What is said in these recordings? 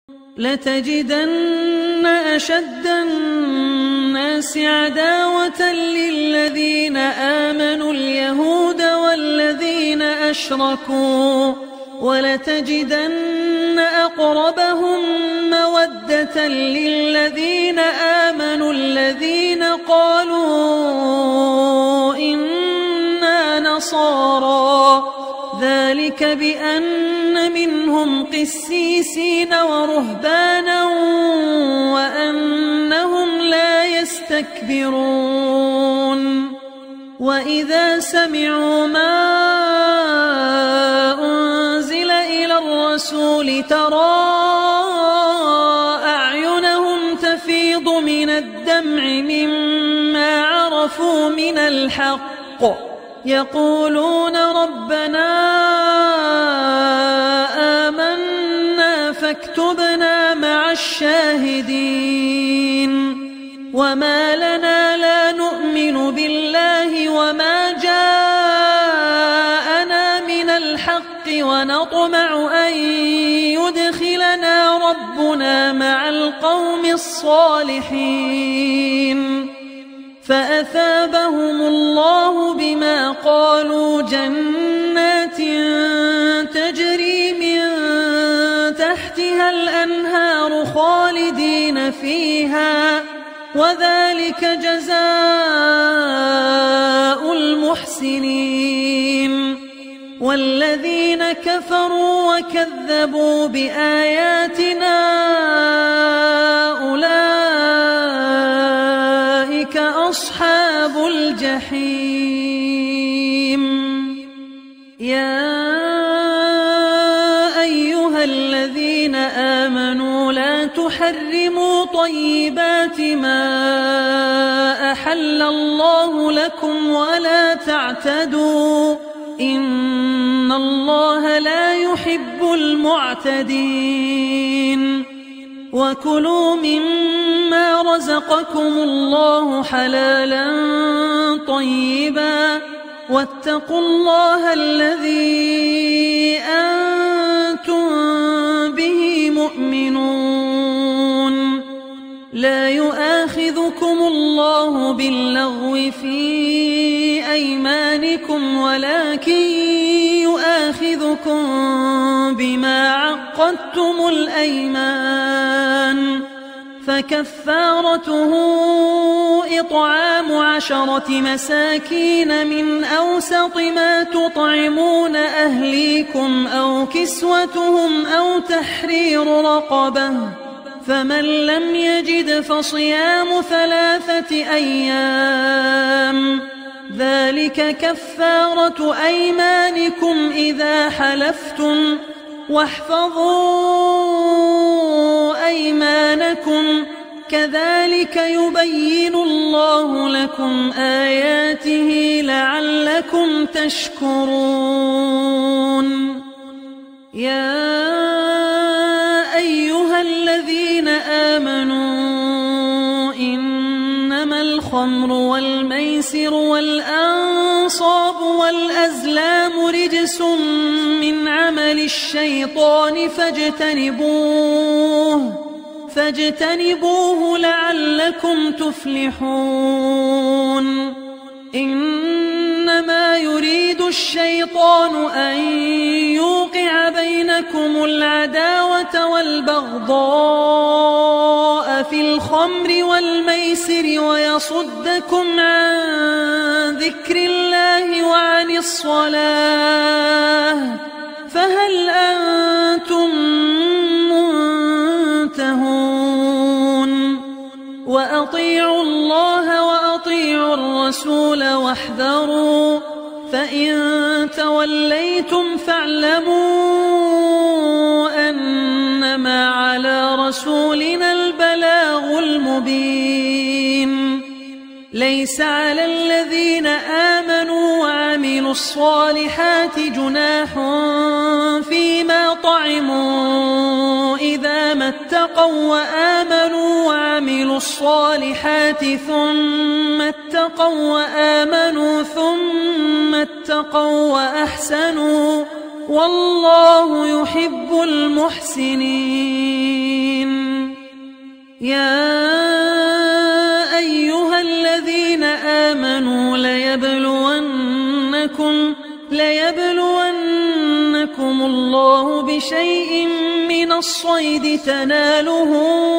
لتجدن أشد الناس عداوة للذين آمنوا اليهود والذين أشركوا ولتجدن أقربهم مودة للذين آمنوا الذين قالوا إنا نصارى ذلك بأن منهم قسيسين ورهبانا وأنهم لا يستكبرون وإذا سمعوا ما أنزل إلى الرسول ترى أعينهم تفيض من الدمع مما عرفوا من الحق يقولون ربنا آمنا فاكتبنا مع الشاهدين وما لنا لا نؤمن بالله وما جاءنا من الحق ونطمع أن يدخلنا ربنا مع القوم الصالحين فأثابهم الله بما قالوا جنات تجري من تحتها الأنهار خالدين فيها وذلك جزاء المحسنين والذين كفروا وكذبوا بآياتنا أولئك أصحاب الجحيم يا أيها الذين آمنوا لا تحرموا طيبات ما أحل الله لكم ولا تعتدوا إن الله لا يحب المعتدين وكلوا مما رزقكم الله حلالا طيبا واتقوا الله الذي أنتم به مؤمنون لا يؤاخذكم الله باللغو في أيمانكم ولكن يؤاخذكم بما عقدتم الأيمان فكفارته إطعام 10 مساكين من أوسط ما تطعمون أهليكم أو كسوتهم أو تحرير رقبة فمن لم يجد فصيام 3 أيام ذلك كفارة أيمانكم إذا حلفتم واحفظوا أيمانكم كذلك يبين الله لكم آياته لعلكم تشكرون يا أيها الذين آمنوا إنما الخمر والميسر والأنصاب والأزلام رجس من عمل الشيطان فاجتنبوه لعلكم تفلحون إنما يريد الشيطان أن يوقع بينكم العداوة والبغضاء في الخمر والميسر ويصدكم عن ذكر الله وعن الصلاة فهل أنتم منتهون وأطيعوا الله وأطيعوا الرسول واحذروا فإن توليتم فاعلموا أنما على رسولنا البلاغ المبين ليس على الذين آمنوا وعملوا الصالحات جناح فيما طعموا إذا ما اتقوا وآمنوا وعملوا الصالحات ثم اتقوا وآمنوا ثم اتقوا وأحسنوا والله يحب المحسنين يا أيها الذين آمنوا ليبلونكم الله بشيء من الصيد تناله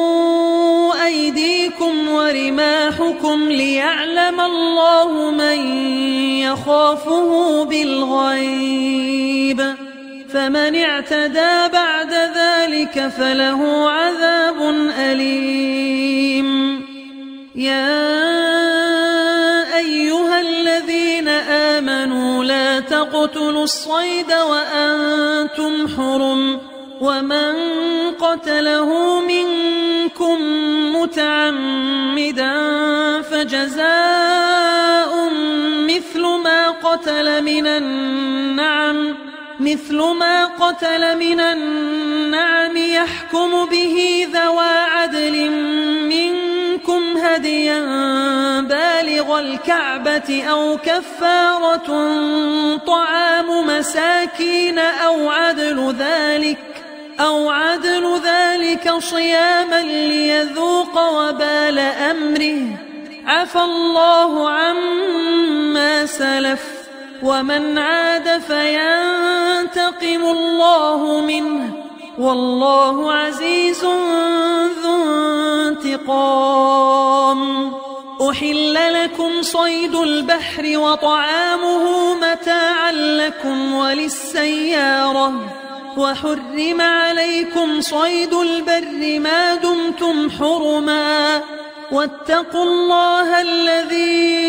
أيديكم ورماحكم ليعلم الله من يخافه بالغيب، فمن اعتدى بعد ذلك فله عذاب أليم. يا أيها الذين آمنوا لا تقتلوا الصيد وأنتم حرم، ومن قتله منكم متعمدا فجزاء مثل ما قتل من النعم يحكم به ذوى عدل منكم هديا بالغ الكعبة أو كفارة طعام مساكين أو عدل ذلك صياما ليذوق وبال أمره، عفى الله عما سلف، ومن عاد فينتقم الله منه، والله عزيز ذو انتقام. أحل لكم صيد البحر وطعامه متاعا لكم وللسيارة، وحرم عليكم صيد البر ما دمتم حرما، واتقوا الله الذي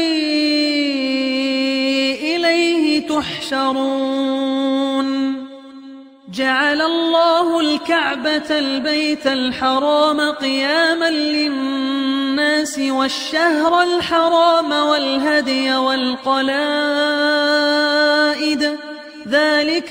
إليه تحشرون. جعل الله الكعبة البيت الحرام قياما للناس والشهر الحرام والهدي والقلائد، ذلك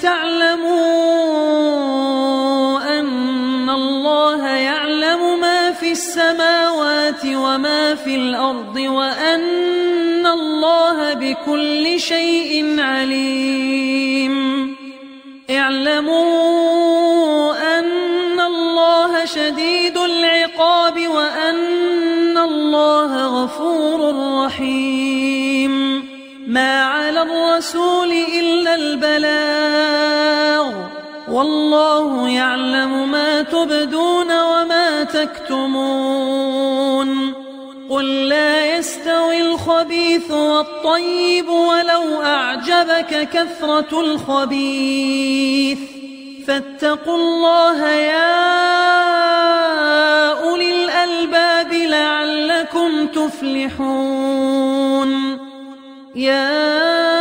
لتعلموا أن الله يعلم ما في السماوات وما في الأرض، وأن الله بكل شيء عليم. اعلموا أن الله شديد العقاب وأن الله غفور رحيم. ما على الرسول إلا البلاغ، والله يعلم ما تبدون وما تكتمون. قل لا يستوي الخبيث والطيب ولو أعجبك كثرة الخبيث، فاتقوا الله يا أولي الألباب لعلكم تفلحون. يا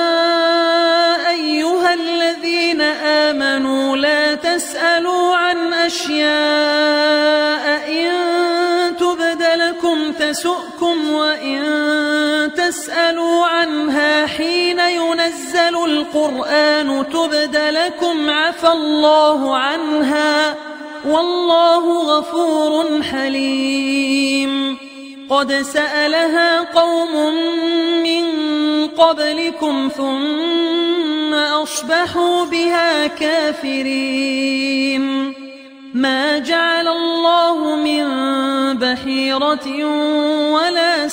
أيها الذين آمنوا لا تسألوا عن أشياء إن تبد لكم تسؤكم، وإن تسألوا عنها حين ينزل القرآن تبد لكم عفى الله عنها، والله غفور حليم. قد سألها قوم من قبلكم ثم أصبحوا بها كافرين. ما جعل الله من بحيرة ولا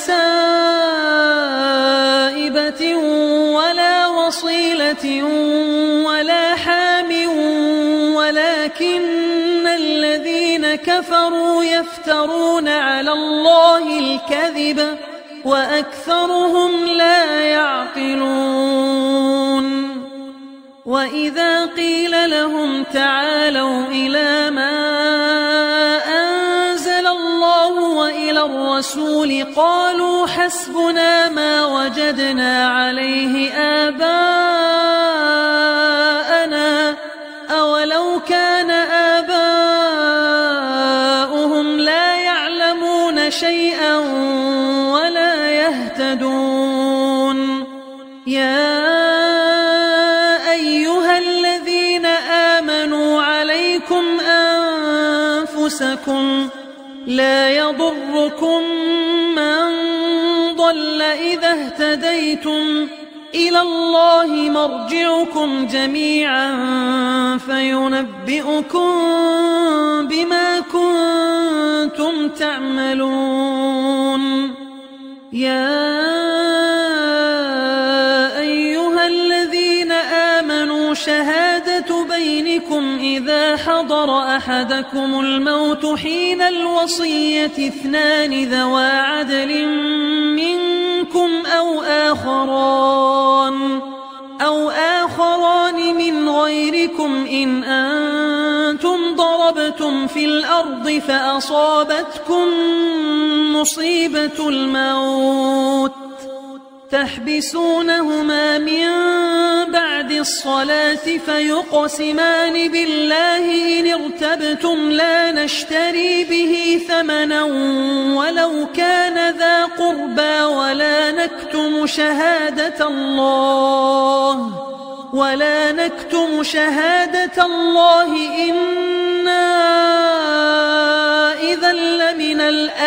سائبة ولا وصيلة ولا حام، ولكن الذين كفروا يفترون على الله الكذب وأكثرهم لا يعقلون. وإذا قيل لهم تعالوا إلى ما أنزل الله وإلى الرسول قالوا حسبنا ما وجدنا عليه آباءنا، أولو كان آباؤهم لا يعلمون شيئا ولا يهتدون. يا أيها الذين آمنوا عليكم أنفسكم لا يضركم من ضل إذا اهتديتم، إلى الله مرجعكم جميعا فينبئكم بما كنتم كنتم تعملون يا أيها الذين آمنوا شهادة بينكم إذا حضر أحدكم الموت حين الوصية 2 ذوى عدل منكم أو آخران من غيركم إن أنتم ضربتم في الأرض فأصابتكم مصيبة الموت تحبسونهما من بعد الصلاة فيقسمان بالله إن ارتبتم لا نشتري به ثمنا ولو كان ذا قربى ولا نكتم شهادة الله إنا إذا لمن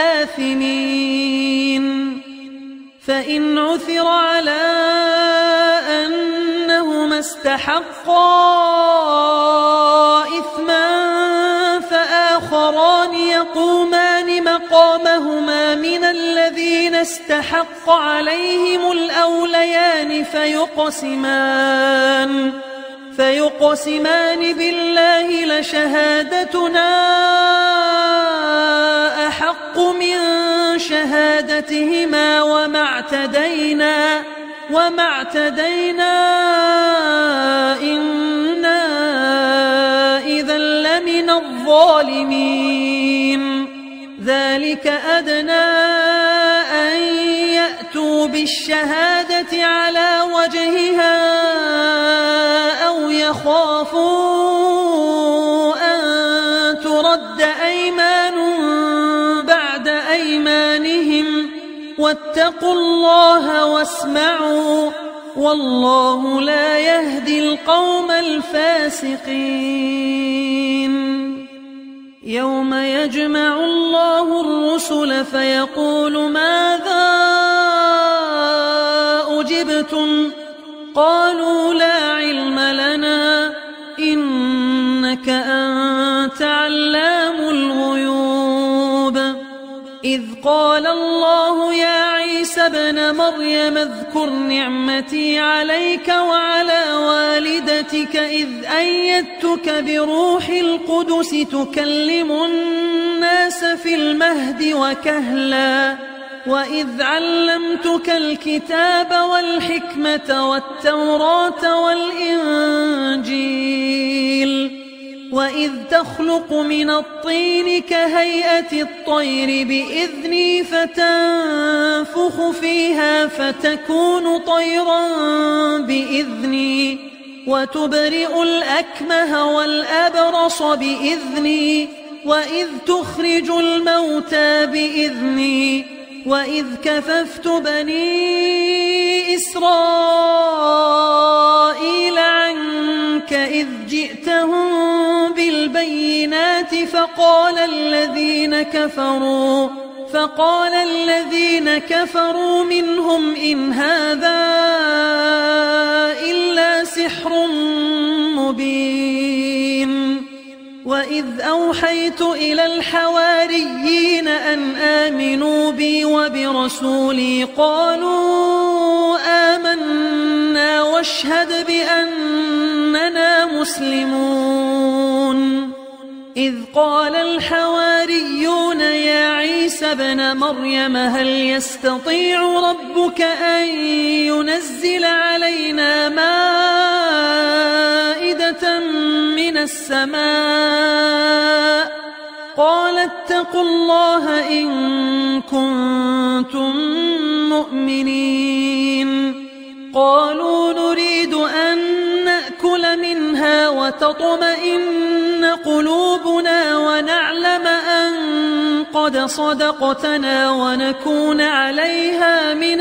الآثمين فإن عثر على أنهما استحقا إثما فآخران يقومان مقامهما من الذين استحق عليهم الأوليان فيقسمان بالله لشهادتنا أحق من شهادتهما وما اعتدينا إنا إذا لمن الظالمين ذلك أدنى أن يأتوا بالشهادة على وجهها أو يخافوا أن ترد أيمان بعد أيمانهم واتقوا الله واسمعوا والله لا يهدي القوم الفاسقين يوم يجمع الله الرسل فيقول ماذا أجبتم قالوا لا علم لنا إنك أنت علام الغيوب إذ قال الله يا عيسى ابن مريم اذكر نعمتي عليك وعلى والدتك إذ أيدتك بروح القدس تكلم الناس في المهد وكهلا وإذ علمتك الكتاب والحكمة والتوراة والإنجيل وإذ تخلق من الطين كهيئة الطير بإذني فتنفخ فيها فتكون طيرا بإذني وتبرئ الأكمه والأبرص بإذني وإذ تخرج الموتى بإذني وإذ كففت بني إسرائيل عنك إذ جئتهم بالبينات فقال الذين كفروا منهم إن هذا إلا سحر مبين وإذ أوحيت إلى الحواريين أن آمنوا بي وبرسولي قالوا آمنا واشهد بأننا مسلمون إذ قال الحواريون يا عيسى ابن مريم هل يستطيع ربك أن ينزل علينا مائدة من السماء قال اتقوا الله إن كنتم مؤمنين قالوا نريد أن نأكل منها وتطمئن قلوبنا ونعلم أن قد صدقتنا ونكون عليها من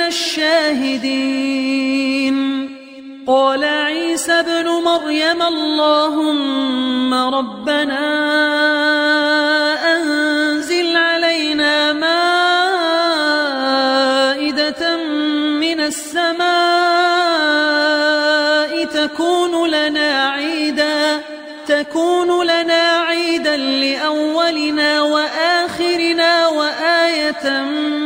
الشاهدين قال عيسى ابن مريم اللهم ربنا أنزل علينا مائدة من السماء تكون لنا عيدا لأولنا وآخرنا وآية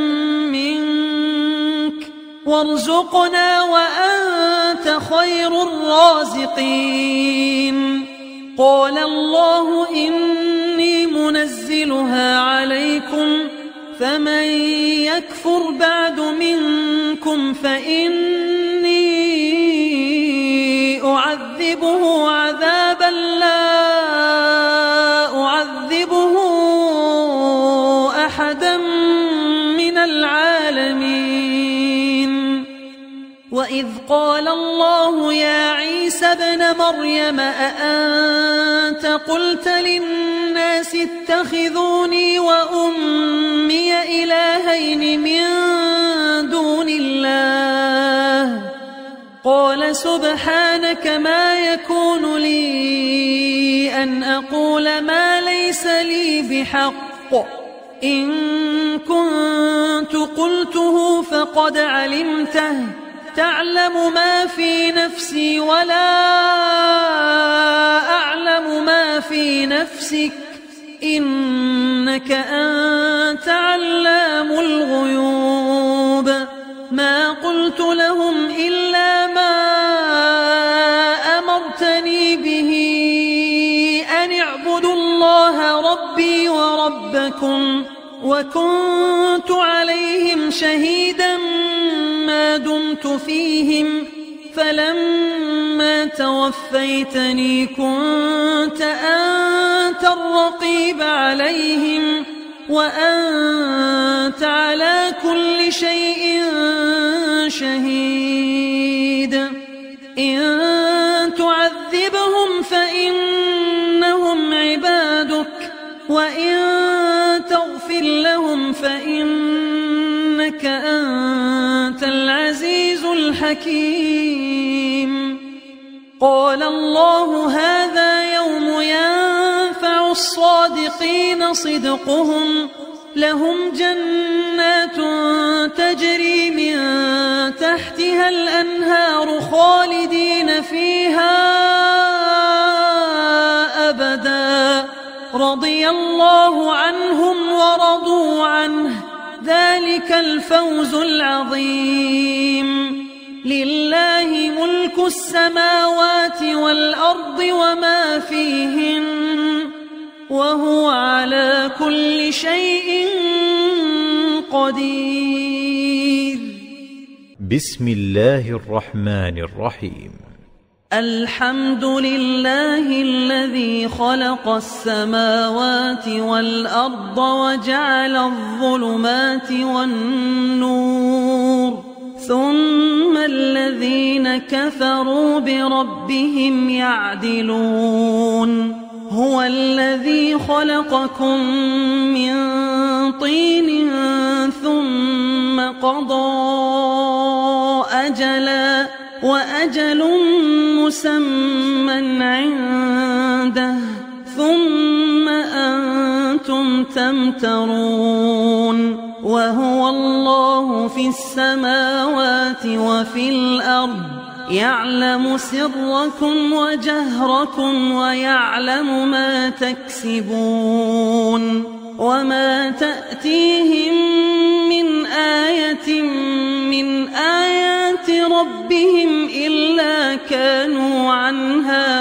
منك وارزقنا وأنت خير الرازقين. قال الله إني منزلها عليكم فمن يكفر بعد منكم فإني أعذبه عذابا لا أعذبه أحدا من العالمين. وإذ قال الله يا عيسى ابن مريم أأنت قلت للناس اتخذوني وأمي إلهين من دون الله قال سبحانك ما يكون لي أن أقول ما ليس لي بحق إن كنت قلته فقد علمته تعلم ما في نفسي ولا أعلم ما في نفسك إنك أنت علام الغيوب. ما قلت لهم إلا ما أمرتني به أن اعبدوا الله ربي وربكم وكنت عليهم شهيدا ما دمت فيهم فلما توفيتني كنت أنت الرقيب عليهم وأنت على كل شيء شهيد. إن تعذبهم فإنهم عبادك وإن تغفر لهم فإنك أنت العزيز الحكيم. قال الله هذا يوم ينفع الصادقين صدقهم لهم جنات تجري من تحتها الأنهار خالدين فيها أبدا رضي الله عنهم ورضوا عنه ذلك الفوز العظيم. لله ملك السماوات والأرض وما فيهن وهو على كل شيء قدير. بسم الله الرحمن الرحيم. الحمد لله الذي خلق السماوات والأرض وجعل الظلمات والنور ثم الذين كفروا بربهم يعدلون. هو الذي خلقكم من طين ثم قضى أجلا وأجل مسمى عنده ثم أنتم تمترون. وهو الله في السماوات وفي الأرض يعلم سركم وجهركم ويعلم ما تكسبون. وما تأتيهم من آية من آيات ربهم إلا كانوا عنها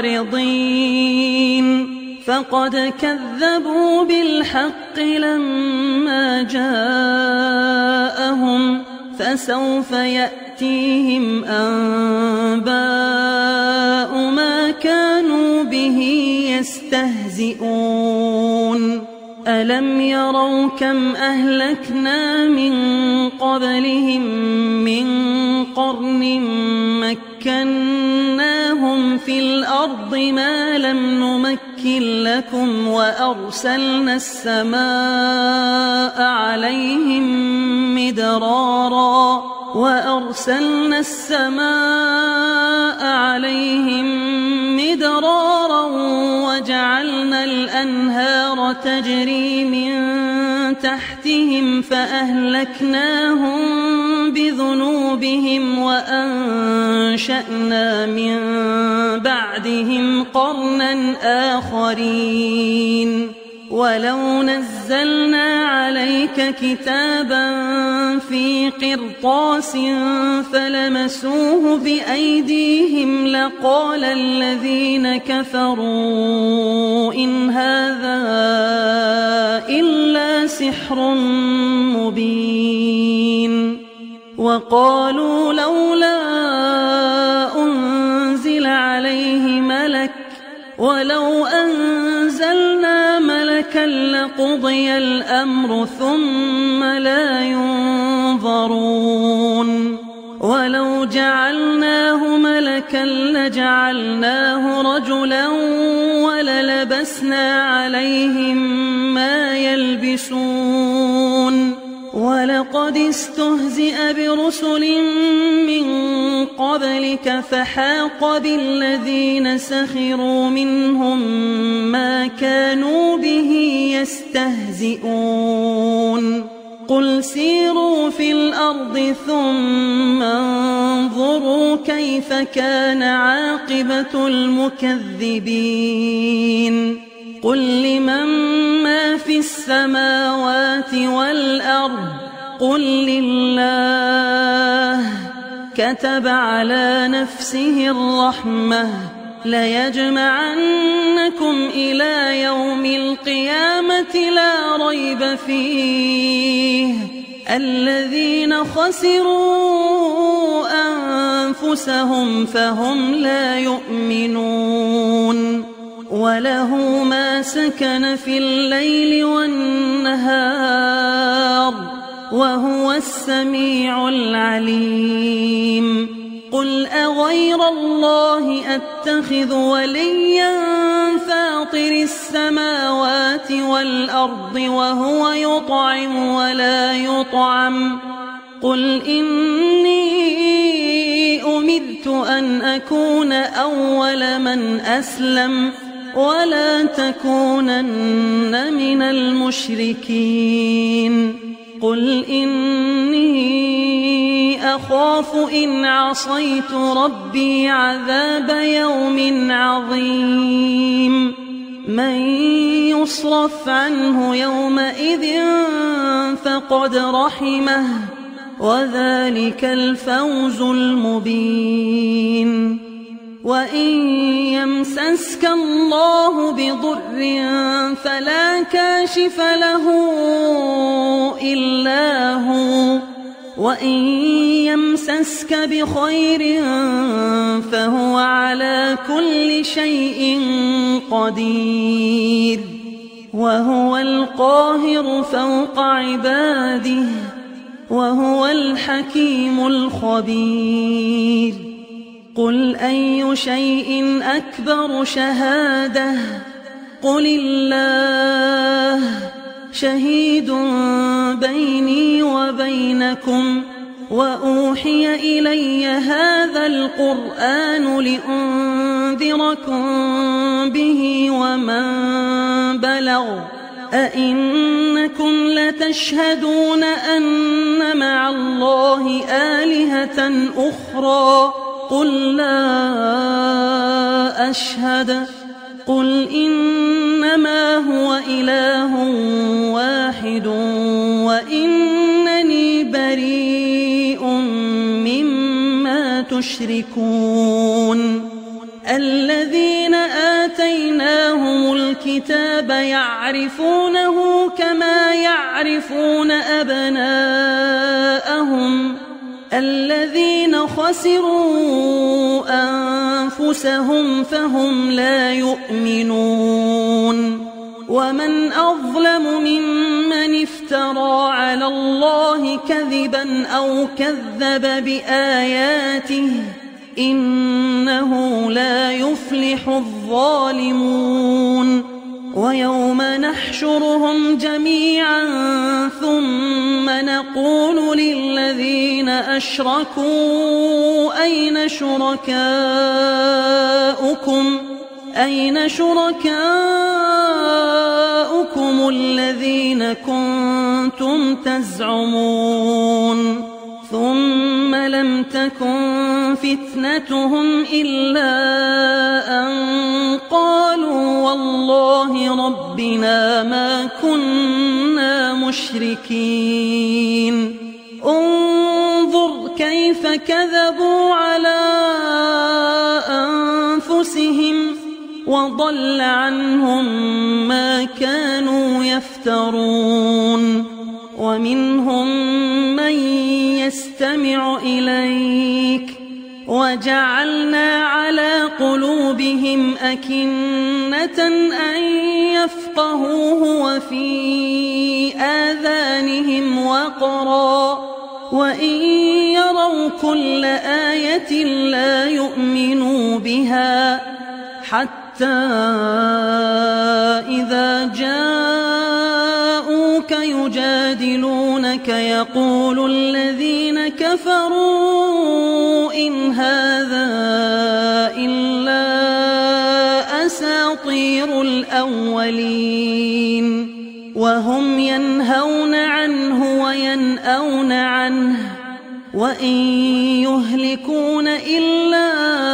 معرضين. فقد كذبوا بالحق لما جاءهم فسوف يأتيهم أنباء ما كانوا به يستهزئون. ألم يروا كم أهلكنا من قبلهم من قرن مكناهم في الأرض ما لم نمكن لكم وأرسلنا السماء عليهم مدرارا وجعلنا الأنهار تجري من تحتهم فأهلكناهم بذنوبهم وأنشأنا من بعدهم قرنا آخرين ولو نزلنا عليك كتابا في قرطاس فلمسوه بأيديهم لقال الذين كفروا إن هذا إلا سحر مبين وقالوا لولا أنزل عليه ملك ولو أنزلنا ملكا لقضي الأمر ثم لا ينظرون ولو جعلناه ملكا لجعلناه رجلا وللبسنا عليهم ما يلبسون ولقد استهزئ برسل من قبلك فحاق بالذين سخروا منهم ما كانوا به يستهزئون قل سيروا في الأرض ثم انظروا كيف كان عاقبة المكذبين قل لمن ما في السماوات والأرض قل لله كتب على نفسه الرحمة ليجمعنكم إلى يوم القيامة لا ريب فيه الذين خسروا أنفسهم فهم لا يؤمنون وله ما سكن في الليل والنهار وهو السميع العليم قل أغير الله أتخذ وليا فاطر السماوات والأرض وهو يطعم ولا يطعم قل إني أمرت أن أكون أول من أسلم ولا تكونن من المشركين قل إني أخاف إن عصيت ربي عذاب يوم عظيم من يصرف عنه يومئذ فقد رحمه وذلك الفوز المبين وإن يمسسك الله بضر فلا كاشف له إلا هو وإن يمسسك بخير فهو على كل شيء قدير وهو القاهر فوق عباده وهو الحكيم الخبير قل أي شيء أكبر شهادة قل الله شهيد بيني وبينكم وأوحي إلي هذا القرآن لأنذركم به ومن بلغ أئنكم لتشهدون أن مع الله آلهة أخرى قل لا أشهد قل إنما هو إله واحد وإنني بريء مما تشركون الذين آتيناهم الكتاب يعرفونه كما يعرفون أبناءهم الذين خسروا أنفسهم فهم لا يؤمنون ومن أظلم ممن افترى على الله كذبا أو كذب بآياته إنه لا يفلح الظالمون ويوم نحشرهم جميعا ثم نقول للذين أشركوا أين شركاؤكم أين شركاؤكم الذين كنتم تزعمون ثم لم تكن فتنتهم إلا أن قالوا والله ربنا ما كنا مشركين انظر كيف كذبوا على أنفسهم وضل عنهم ما كانوا يفترون ومنهم من يستمع إليك وجعلنا على قلوبهم أكنة أن يفقهوه وفي آذانهم وقرا وإن يروا كل آية لا يؤمنوا بها حتى إذا جاءوك يجادلونك يقول الذين كفروا إن هذا إلا أساطير الأولين وهم ينهون عنه وينأون عنه وإن يهلكون إلا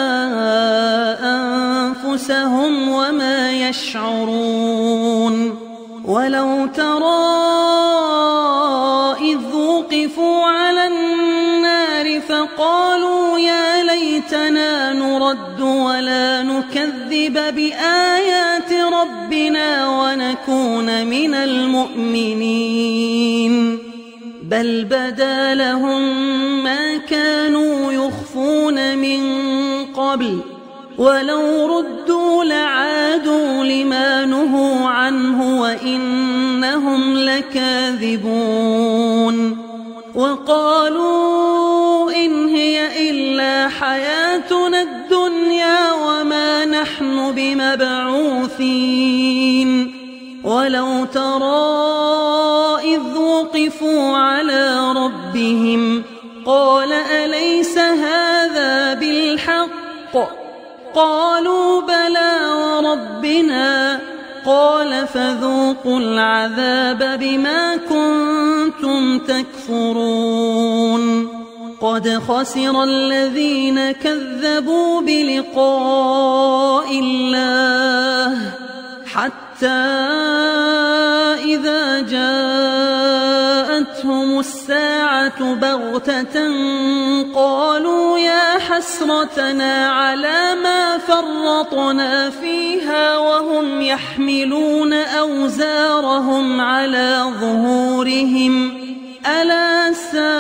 أنفسهم وما يشعرون ولو ترى إذ وقفوا على النار فقالوا يا ليتنا نرد ولا نكذب بآيات ربنا ونكون من المؤمنين بل بدا لهم ما كانوا يخفون من قبل ولو ردوا لعادوا لما نهوا عنه وإنهم لكاذبون وقالوا إن هي إلا حياتنا الدنيا وما نحن بمبعوثين ولو ترى إذ وقفوا على ربهم قال أليس هذا بالحق قالوا بلى وربنا قال فذوقوا العذاب بما كنتم تكفرون قد خسر الذين كذبوا بلقاء الله حتى إذا جاءتهم الساعة بغتة قالوا يا حسرتنا على ما فرطنا فيها وهم يحملون أوزارهم على ظهورهم ألا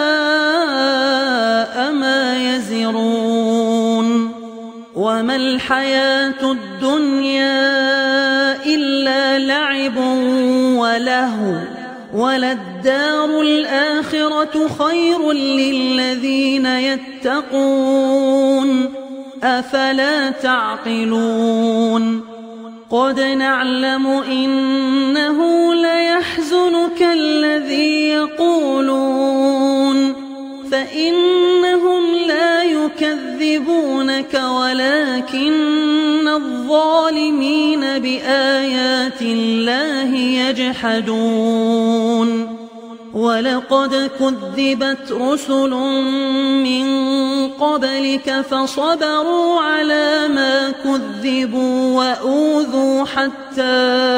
ساء ما يزرون وما الحياة الدنيا إلا لعب ولهو وللدار الآخرة خير للذين يتقون أفلا تعقلون قد نعلم إنه ليحزنك الذي يقولون فإنهم لا يكذبونك ولكن الظالمين بآيات الله يجحدون ولقد كذبت رسل من قبلك فصبروا على ما كذبوا وأوذوا حتى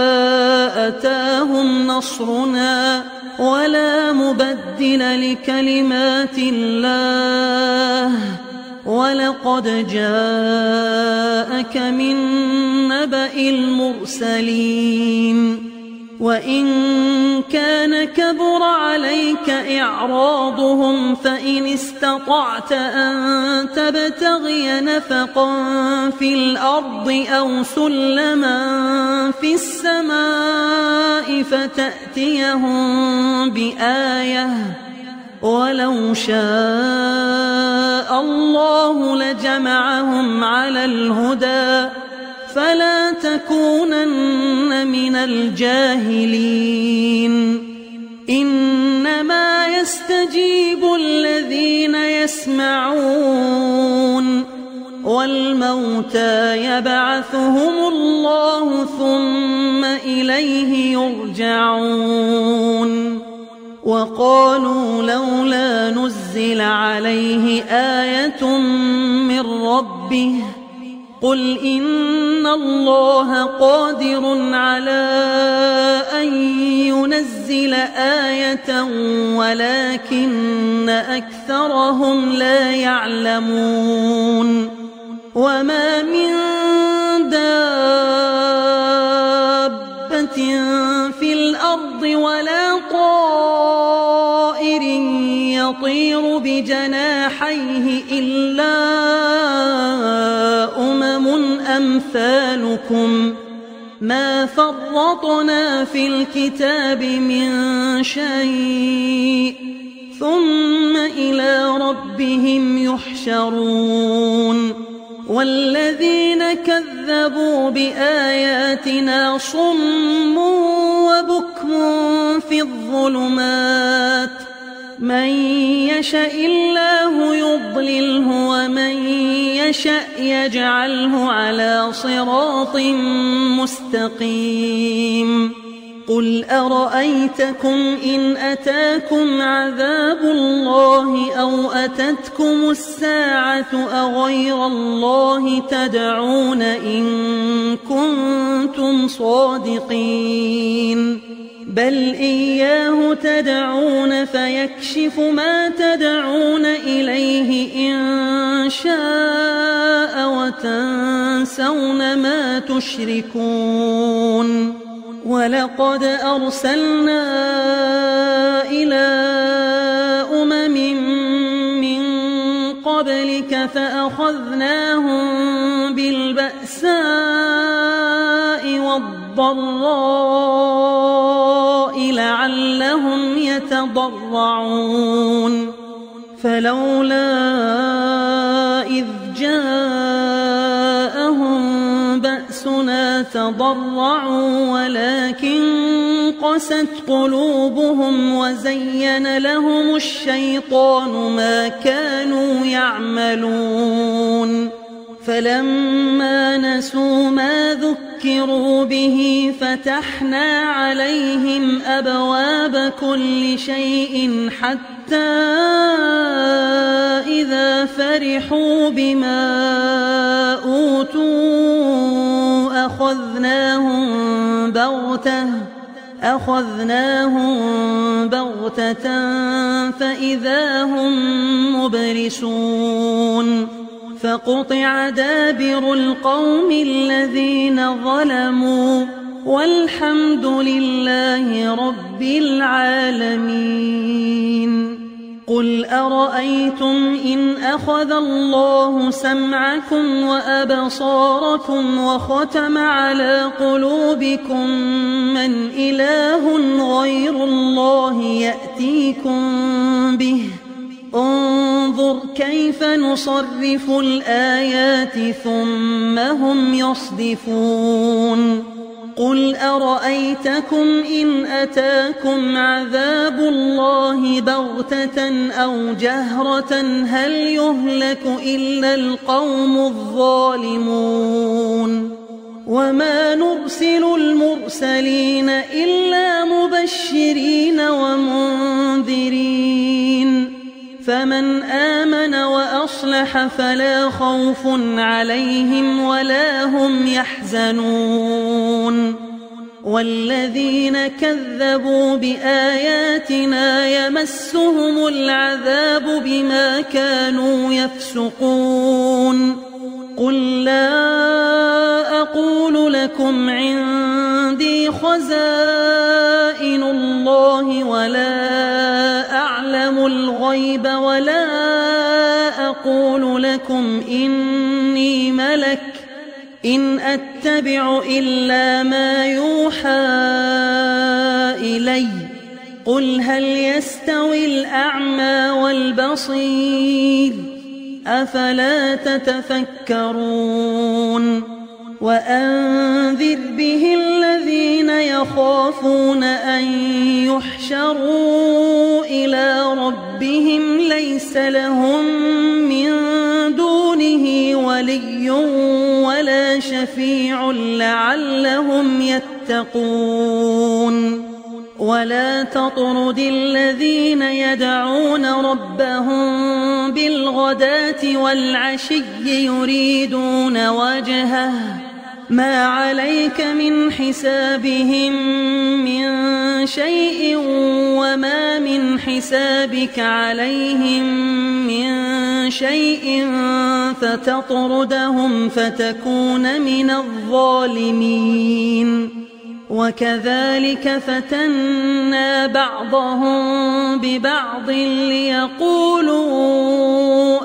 أتاهم نصرنا ولا مبدل لكلمات الله ولقد جاءك من نبأ المرسلين وإن كان كبر عليك إعراضهم فإن استطعت أن تبتغي نفقا في الأرض أو سلما في السماء فتأتيهم بآية ولو شاء الله لجمعهم على الهدى فلا تكونن من الجاهلين إنما يستجيب الذين يسمعون والموتى يبعثهم الله ثم إليه يرجعون وقالوا لولا نزل عليه آية من ربه قل إن الله قادر على أن ينزل آية ولكن أكثرهم لا يعلمون وما من دابة في الأرض ولا طائر يطير بجناحيه إلا أمثالكم ما فرطنا في الكتاب من شيء ثم إلى ربهم يحشرون والذين كذبوا بآياتنا صم وبكم في الظلمات من يشاء الله يضلله ومن يشاء يجعله على صراط مستقيم قل أرأيتكم إن أتاكم عذاب الله أو أتتكم الساعة أغير الله تدعون إن كنتم صادقين بل إياه تدعون فيكشف ما تدعون إليه إن شاء وتنسون ما تشركون ولقد أرسلنا إلى أمم من قبلك فأخذناهم بالبأساء والضراء لعلهم يتضرعون فلولا إذ جاءهم بأسنا تضرعوا ولكن قست قلوبهم وزين لهم الشيطان ما كانوا يعملون فلما نسوا ما ذكروا به فتحنا عليهم أبواب كل شيء حتى إذا فرحوا بما أوتوا أخذناهم بغتة فإذا هم مبلسون فقطع دابر القوم الذين ظلموا والحمد لله رب العالمين قل أرأيتم إن أخذ الله سمعكم وأبصاركم وختم على قلوبكم من إله غير الله يأتيكم به انظر كيف نصرف الآيات ثم هم يصدفون قل أرأيتكم إن أتاكم عذاب الله بغتة أو جهرة هل يهلك إلا القوم الظالمون وما نرسل المرسلين إلا مبشرين ومنذرين فمن آمن وأصلح فلا خوف عليهم ولا هم يحزنون والذين كذبوا بآياتنا يمسهم العذاب بما كانوا يفسقون قل لا أقول لكم عندي خزائن الله ولا أعلم الغيب ولا أقول لكم إني ملك إن أتبع إلا ما يوحى إلي قل هل يستوي الأعمى والبصير أفلا تتفكرون وأنذر به الذين يخافون أن يحشروا إلى ربهم ليس لهم من دونه ولي ولي ولا شفيع لعلهم يتقون ولا تطرد الذين يدعون ربهم بالغداة والعشي يريدون وجهه ما عليك من حسابهم من شيء وما من حسابك عليهم من شيء فتطردهم فتكون من الظالمين وكذلك فتنا بعضهم ببعض ليقولوا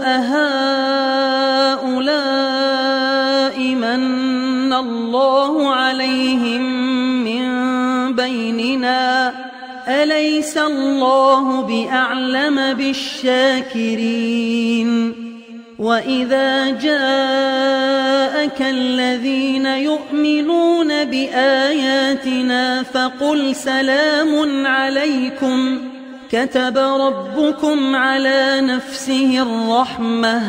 أهؤلاء من الله عليهم من بيننا أليس الله بأعلم بالشاكرين وإذا جاءك الذين يؤمنون بآياتنا فقل سلام عليكم كتب ربكم على نفسه الرحمة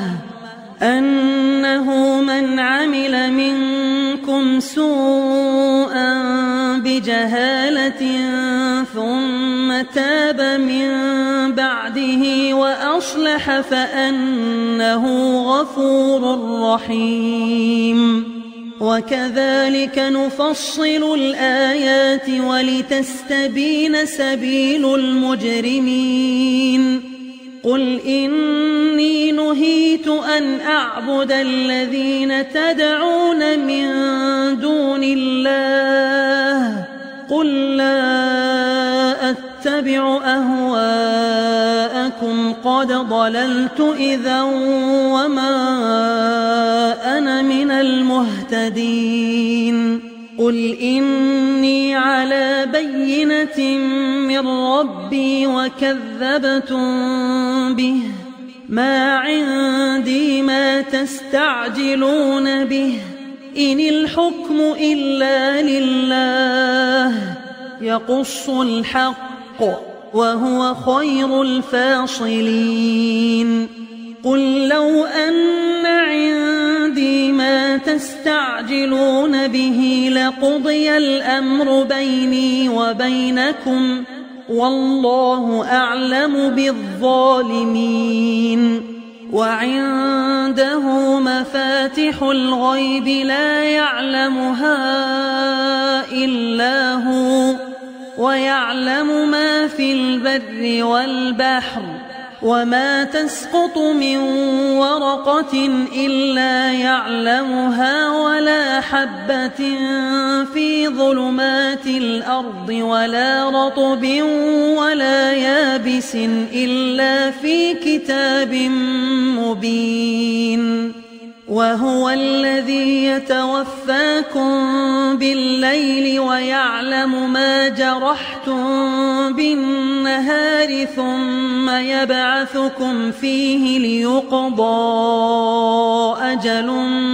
أنه من عمل منكم سوءا بجهالة ثم تاب من بعده وأصلح فأنه غفور رحيم وكذلك نفصل الآيات ولتستبين سبيل المجرمين قل إني نهيت أن أعبد الذين تدعون من دون الله قل لا أتبع أهواءكم قد ضللت إذا وما أنا من المهتدين قل إني على بينة من ربي وكذبتم به ما عندي ما تستعجلون به إن الحكم إلا لله يقص الحق وهو خير الفاصلين قل لو أن عندي ما تستعجلون به لقضي الأمر بيني وبينكم والله أعلم بالظالمين وعنده مفاتح الغيب لا يعلمها إلا هو ويعلم ما في البر والبحر وما تسقط من ورقة إلا يعلمها ولا حبة في ظلمات الأرض ولا رطب ولا يابس إلا في كتاب مبين وهو الذي يتوفاكم بالليل ويعلم ما جرحتم بالنهار ثم يبعثكم فيه ليقضى أجل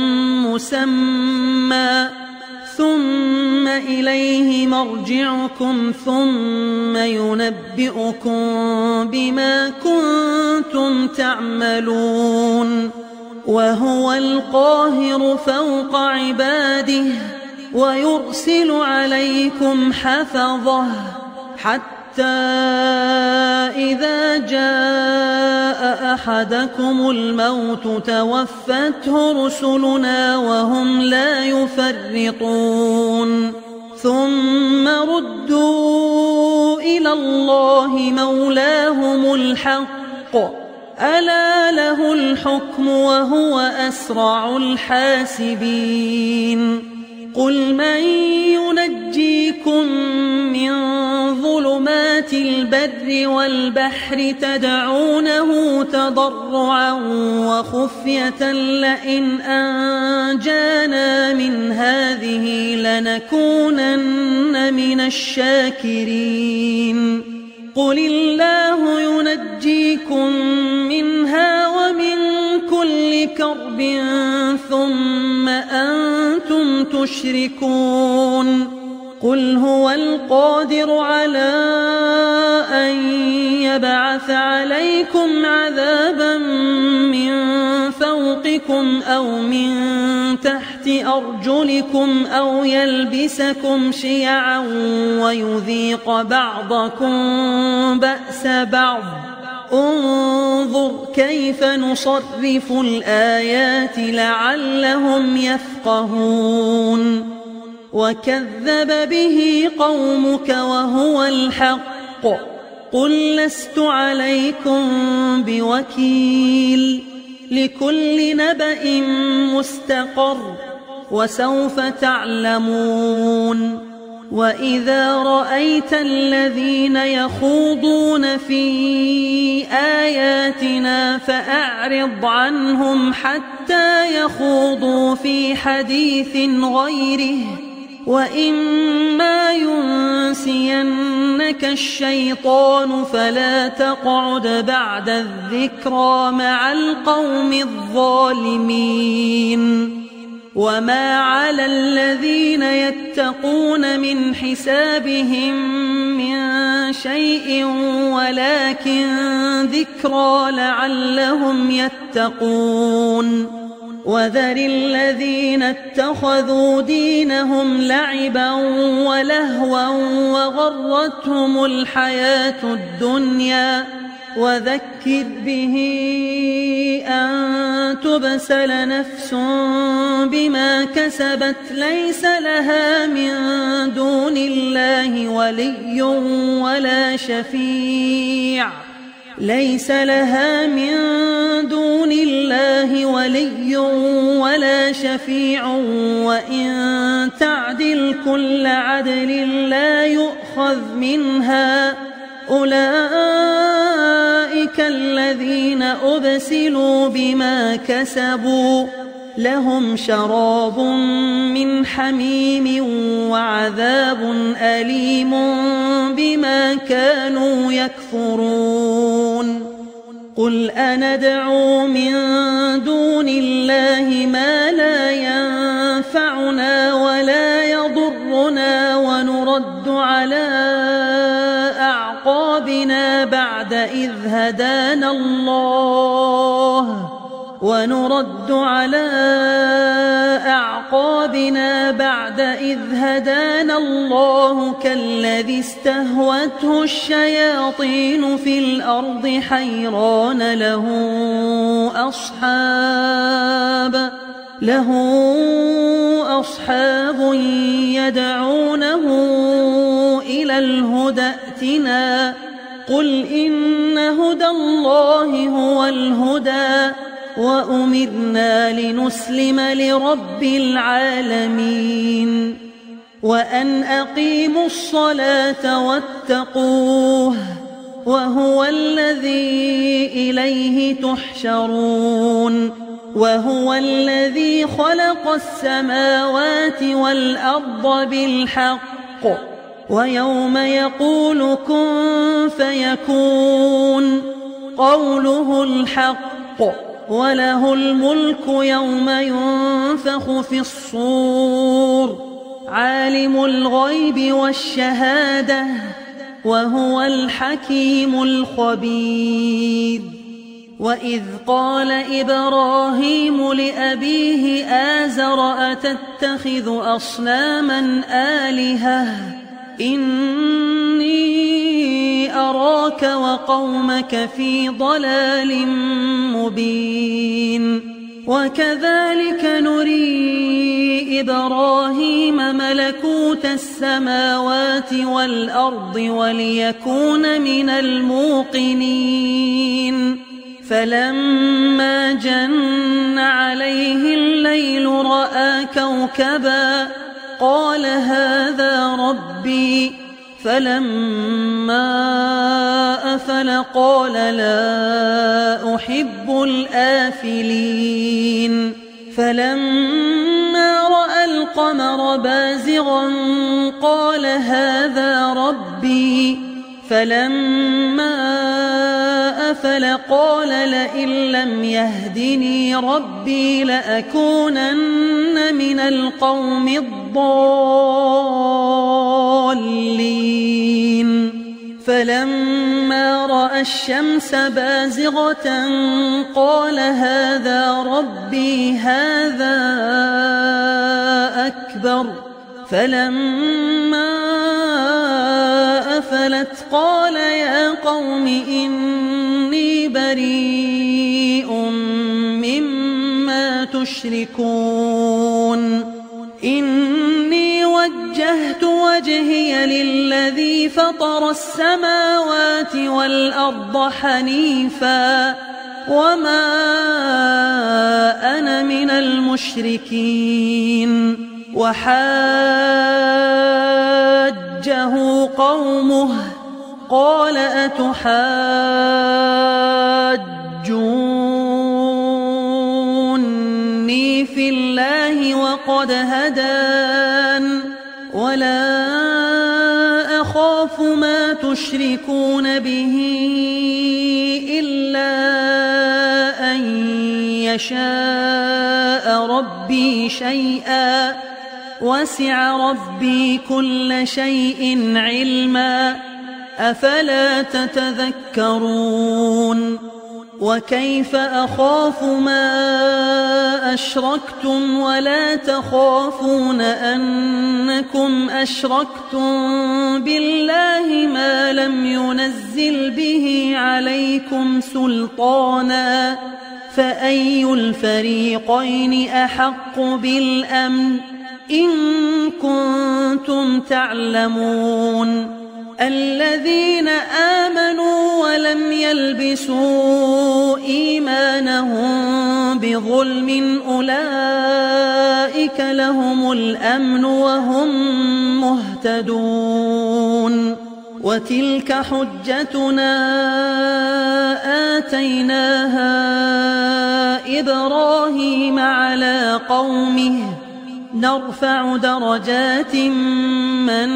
مسمى ثم إليه مرجعكم ثم ينبئكم بما كنتم تعملون وهو القاهر فوق عباده ويرسل عليكم حفظه حتى إذا جاء أحدكم الموت توفته رسلنا وهم لا يفرطون ثم ردوا إلى الله مولاهم الحق ألا له الحكم وهو أسرع الحاسبين قل من ينجيكم من ظلمات البر والبحر تدعونه تضرعا وخفية لئن أنجانا من هذه لنكونن من الشاكرين قل الله ينجيكم منها ومن كل كرب ثم أنتم تشركون قل هو القادر على أن يبعث عليكم عذابا من فوقكم أو من تحت أرجلكم أو يلبسكم شيعا ويذيق بعضكم بأس بعض انظر كيف نصرف الآيات لعلهم يفقهون وكذب به قومك وهو الحق قل لست عليكم بوكيل لكل نبأ مستقر وسوف تعلمون وإذا رأيت الذين يخوضون في آياتنا فأعرض عنهم حتى يخوضوا في حديث غيره وإما ينسينك الشيطان فلا تقعد بعد الذكرى مع القوم الظالمين وما على الذين يتقون من حسابهم من شيء ولكن ذكرى لعلهم يتقون وذر الذين اتخذوا دينهم لعبا ولهوا وغرتهم الحياة الدنيا وذكر به أن تبسل نفس بما كسبت ليس لها من دون الله ولي ولا شفيع وإن تعدل كل عدل لا يؤخذ منها أولئك الذين أبسلوا بما كسبوا لهم شراب من حميم وعذاب أليم بما كانوا يكفرون قل أندعو من دون الله ما لا ينفعنا ولا يضرنا ونرد على أعقابنا بعد إذ هدانا الله كالذي استهوته الشياطين في الأرض حيران له أصحاب يدعونه إلى الهدى ائتنا قل إن هدى الله هو الهدى وأمرنا لنسلم لرب العالمين وأن أقيموا الصلاة واتقوه وهو الذي إليه تحشرون وهو الذي خلق السماوات والأرض بالحق ويوم يقول كن فيكون قوله الحق وله الملك يوم ينفخ في الصور عالم الغيب والشهادة وهو الحكيم الخبير وإذ قال إبراهيم لأبيه آزر أتتخذ أصناما آلهة إني أراك وقومك في ضلال مبين وكذلك نري إبراهيم ملكوت السماوات والأرض وليكون من الموقنين فلما جن عليه الليل رأى كوكبا قال هذا ربي فلما أفل قال لا أحب الآفلين فلما رأى القمر بازغا قال هذا ربي فلما أفل قال لئن لم يهدني ربي لأكونن من القوم الضالين فلما رأى الشمس بازغة قال هذا ربي هذا أكبر فلما أفلت قال يا قوم إني بريء مما تشركون إني وجهت وجهي للذي فطر السماوات والأرض حنيفا وما أنا من المشركين وحاجه قومه قال أتحاجوني في الله وقد هدان ولا أخاف ما تشركون به إلا أن يشاء ربي شيئا وسع ربي كل شيء علما أفلا تتذكرون وكيف أخاف ما أشركتم ولا تخافون أنكم أشركتم بالله ما لم ينزل به عليكم سلطانا فأي الفريقين أحق بالأمن إن كنتم تعلمون الذين آمنوا ولم يلبسوا إيمانهم بظلم أولئك لهم الأمن وهم مهتدون وتلك حجتنا آتيناها إبراهيم على قومه نرفع درجات من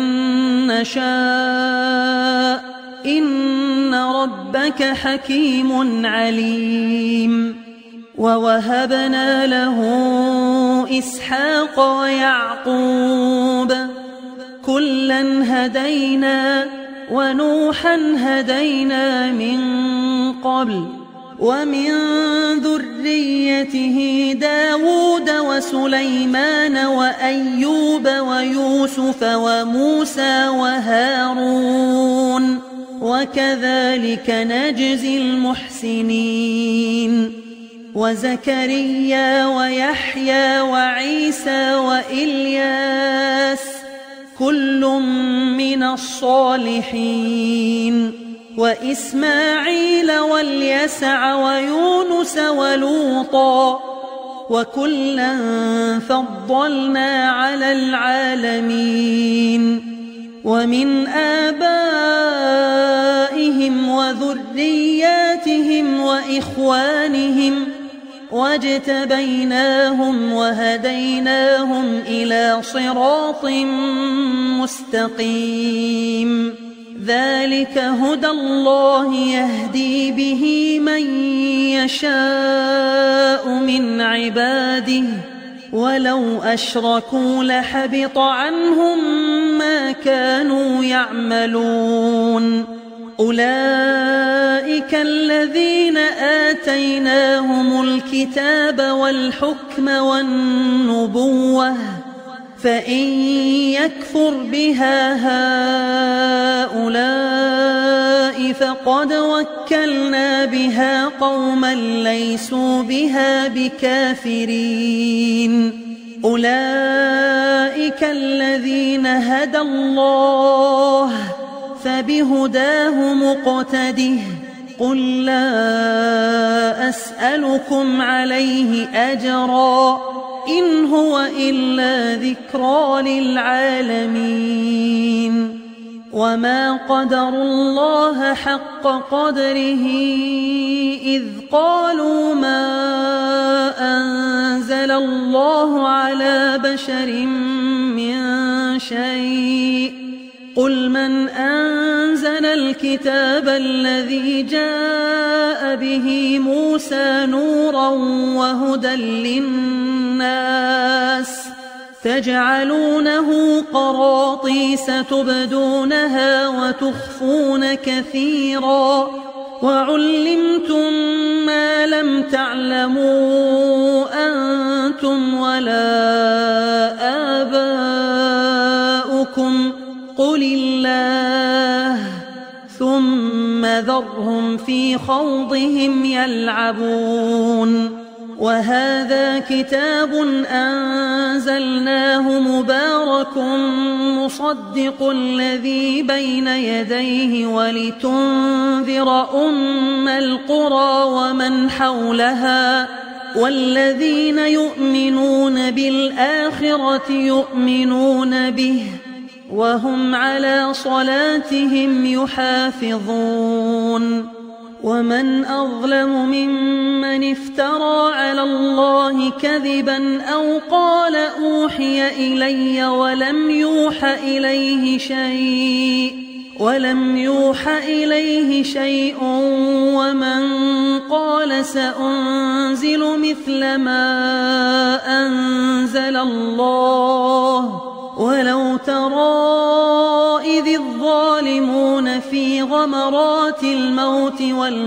نشاء إن ربك حكيم عليم ووهبنا له إسحاق ويعقوب كلا هدينا ونوحا هدينا من قبل ومن ذريته داود وسليمان وأيوب ويوسف وموسى وهارون وكذلك نجزي المحسنين وزكريا ويحيى وعيسى وإلياس كل من الصالحين وإسماعيل واليسع ويونس ولوطا وكلا فضلنا على العالمين ومن آبائهم وذرياتهم وإخوانهم واجتبيناهم وهديناهم إلى صراط مستقيم ذلك هدى الله يهدي به من يشاء من عباده ولو أشركوا لحبط عنهم ما كانوا يعملون أولئك الذين آتيناهم الكتاب والحكم والنبوة فإن يكفر بها هؤلاء فقد وكلنا بها قوما ليسوا بها بكافرين أولئك الذين هدى الله فبهداه مقتده قل لا أسألكم عليه أجرا إن هو إلا ذكرى للعالمين وما قدروا الله حق قدره إذ قالوا ما أنزل الله على بشر من شيء قل من أنزل الكتاب الذي جاء به موسى نورا وهدى للناس تجعلونه قراطيس تبدونها وتخفون كثيرا وعلمتم ما لم تعلموا أنتم ولا آباؤكم قل الله ثم ذرهم في خوضهم يلعبون. وهذا كتاب أنزلناه مبارك مصدق الذي بين يديه ولتنذر أم القرى ومن حولها والذين يؤمنون بالآخرة يؤمنون به وهم على صلاتهم يحافظون. ومن أظلم ممن افترى على الله كذبا أو قال أوحي إلي ولم يوح إليه شيء ومن قال سأنزل مثل ما أنزل الله ولو ترى إذ الظالمون في غمرات الموت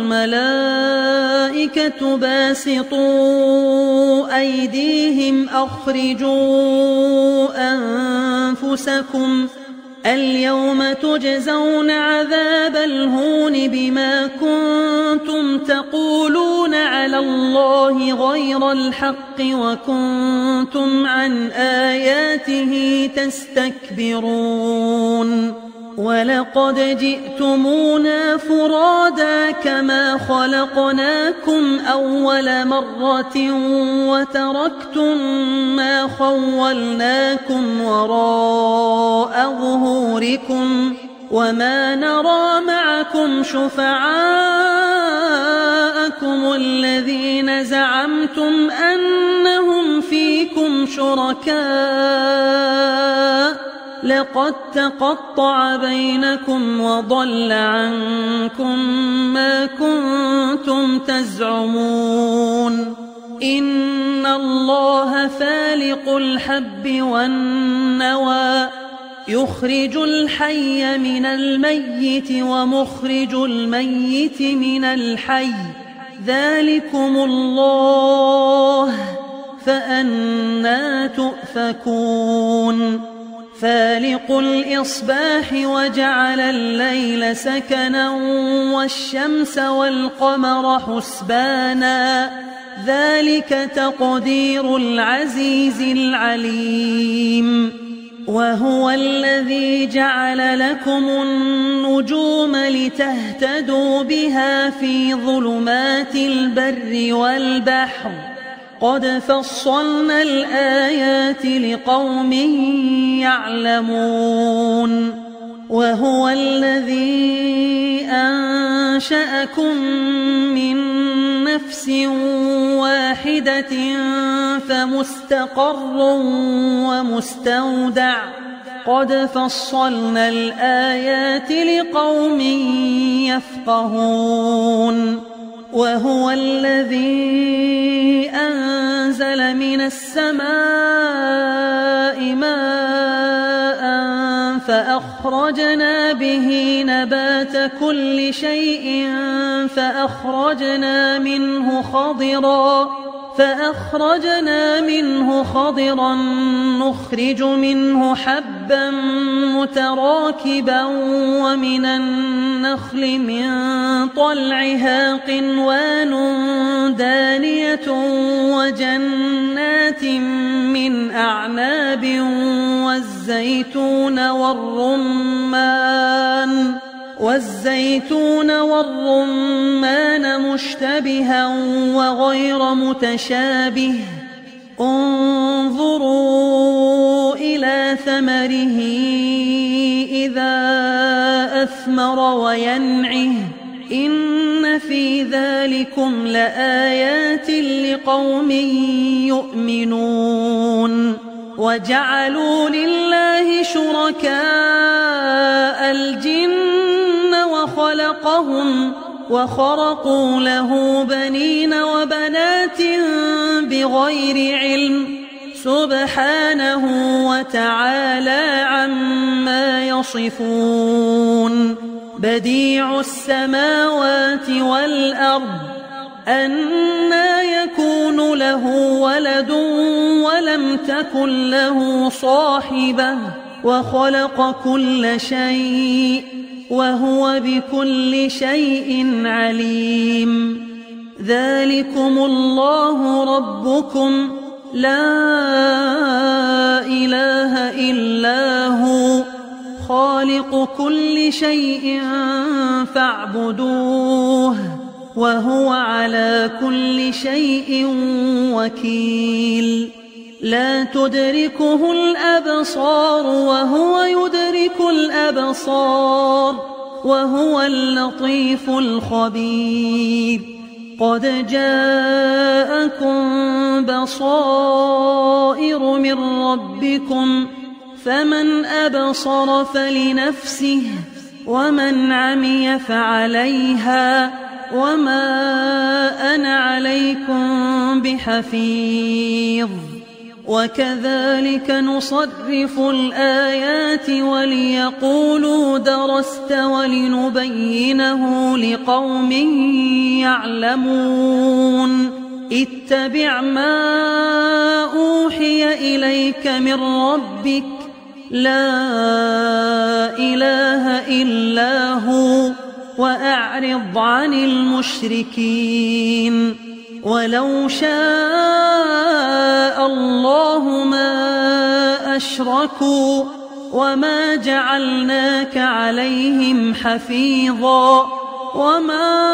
والملائكة باسطوا أيديهم أخرجوا أنفسكم اليوم تجزون عذاب الهون بما كنتم تقولون على الله غير الحق وكنتم عن آياته تستكبرون. ولقد جئتمونا فرادا كما خلقناكم أول مرة وتركتم ما خولناكم وراء ظهوركم وما نرى معكم شفعاءكم الذين زعمتم أنهم فيكم شركاء لقد تقطع بينكم وضل عنكم ما كنتم تزعمون. إن الله فالق الحب والنوى يخرج الحي من الميت ومخرج الميت من الحي ذلكم الله فأنى تؤفكون. فالق الإصباح وجعل الليل سكنا والشمس والقمر حسبانا ذلك تقدير العزيز العليم. وهو الذي جعل لكم النجوم لتهتدوا بها في ظلمات البر والبحر قد فصلنا الآيات لقوم يعلمون. وهو الذي أنشأكم من نفس واحدة فمستقر ومستودع قد فصلنا الآيات لقوم يفقهون. وهو الذي أنزل من السماء ماء فأخرجنا به نبات كل شيء فأخرجنا منه خضرا نخرج منه حبا متراكبا ومن النخل من طلعها قنوان دانية وجنات من أعناب والزيتون والرمان مشتبها وغير متشابه انظروا إلى ثمره إذا أثمر وينعه إن في ذلكم لآيات لقوم يؤمنون. وجعلوا لله شركاء الجن وخلقهم وخرقوا له بنين وبنات بغير علم سبحانه وتعالى عما يصفون. بديع السماوات والأرض أنى يكون له ولد ولم تكن له صاحبة وخلق كل شيء وهو بكل شيء عليم. ذلكم الله ربكم لا إله إلا هو خالق كل شيء فاعبدوه وهو على كل شيء وكيل. لا تدركه الأبصار وهو يدرك الأبصار وهو اللطيف الخبير. قد جاءكم بصائر من ربكم فمن أبصر فلنفسه ومن عمي فعليها وما أنا عليكم بحفيظ. وكذلك نصرف الآيات وليقولوا درست ولنبينه لقوم يعلمون. اتبع ما أوحي إليك من ربك لا إله إلا هو وأعرض عن المشركين. ولو شاء الله ما أشركوا وما جعلناك عليهم حفيظا وما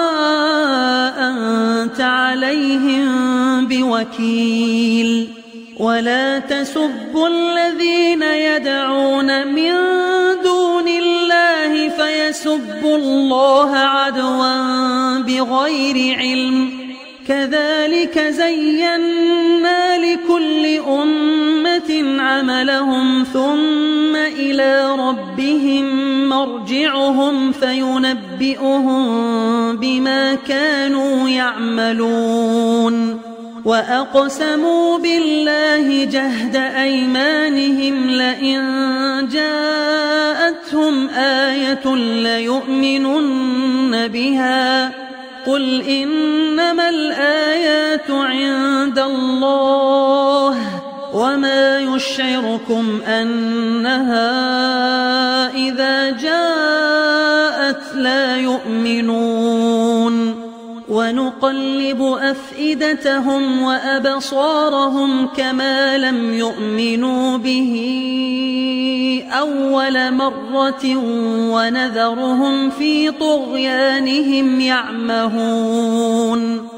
أنت عليهم بوكيل. ولا تسبوا الذين يدعون من دون الله فيسبوا الله عدوا بغير علم. كذلك زينا لكل أمة عملهم ثم إلى ربهم مرجعهم فينبئهم بما كانوا يعملون. وأقسموا بالله جهد أيمانهم لئن جاءتهم آية ليؤمنن بها. قل إنما الآيات عند الله وما يشعركم أنها إذا جاءت لا يؤمنون. ونقلب أفئدتهم وأبصارهم كما لم يؤمنوا به أول مرة ونذرهم في طغيانهم يعمهون.